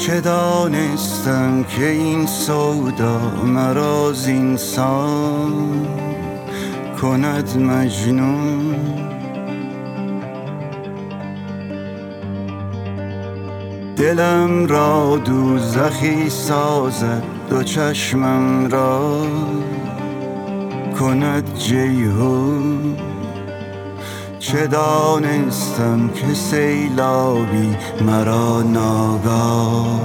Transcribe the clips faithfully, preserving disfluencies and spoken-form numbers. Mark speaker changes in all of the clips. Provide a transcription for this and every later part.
Speaker 1: چه دانستم که این سودا مرا زینسان کند مجنون. دلم را دوزخی سازد، دو چشمم را کند جیحون. چه دانستم که سیلابی مرا ناگاه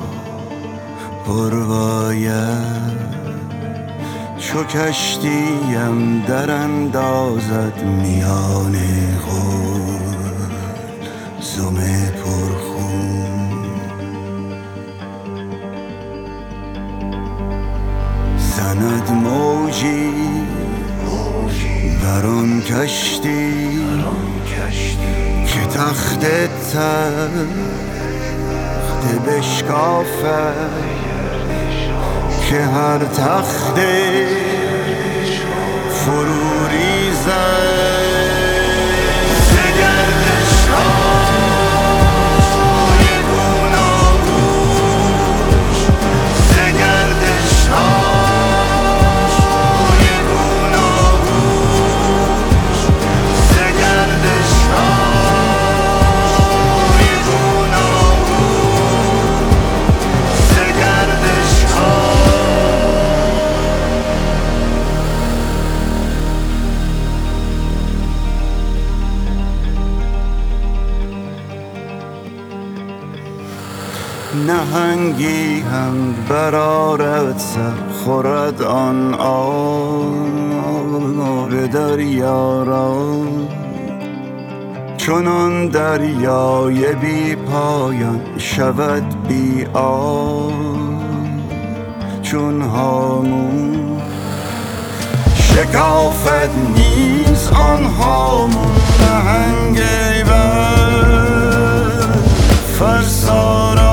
Speaker 1: پرباید، چو کشتیم در اندازد میان قلزم پرخون. زند موجی در آن کشتی که تخت تخت بشکافد، که هر تخت فرو ریزد. نهنگی هم برآرد سر، خورد آن آب دریا را، چنان دریای بی پایان شود بی آب چون هامون. شکافد نیز آن هامون نهنگ بر فرسا را،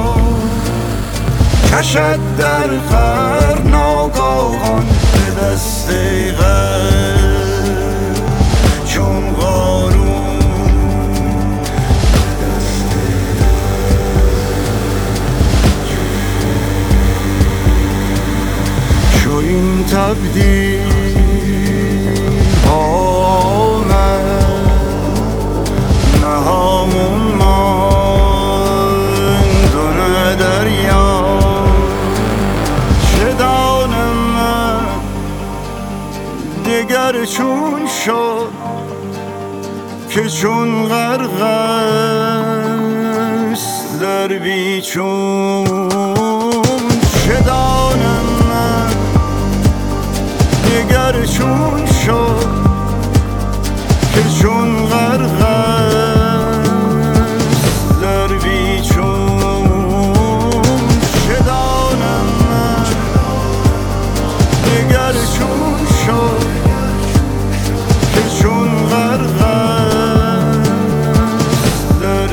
Speaker 1: کشد در غر ناگاهان به دست غر چون قارون. چو این تبدیل آمد نه هامون ماند و نه دریا. دگر چون شد که چون غرق است در بیچون. چه دانم من دگر چون شد که چون غرق است در بیچون. چه دانم من دگر چون شد چون غرق است در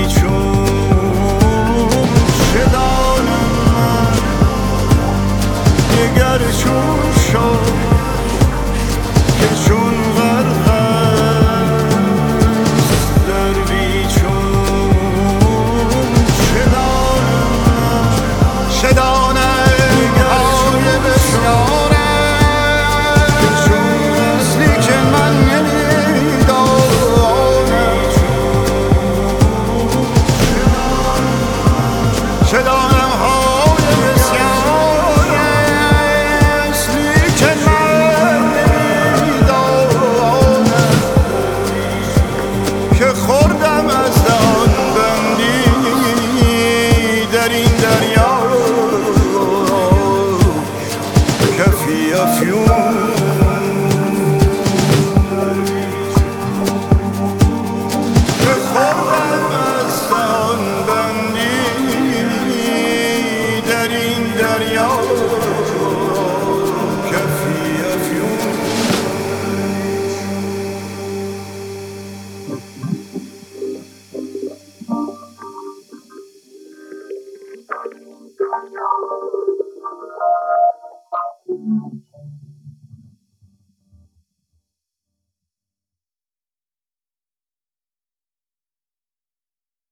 Speaker 1: بیچون. چه دانم من دگر چون شد که چون غرق است در بیچون. چه دانم من چه دانم های بسیار کفی افیون.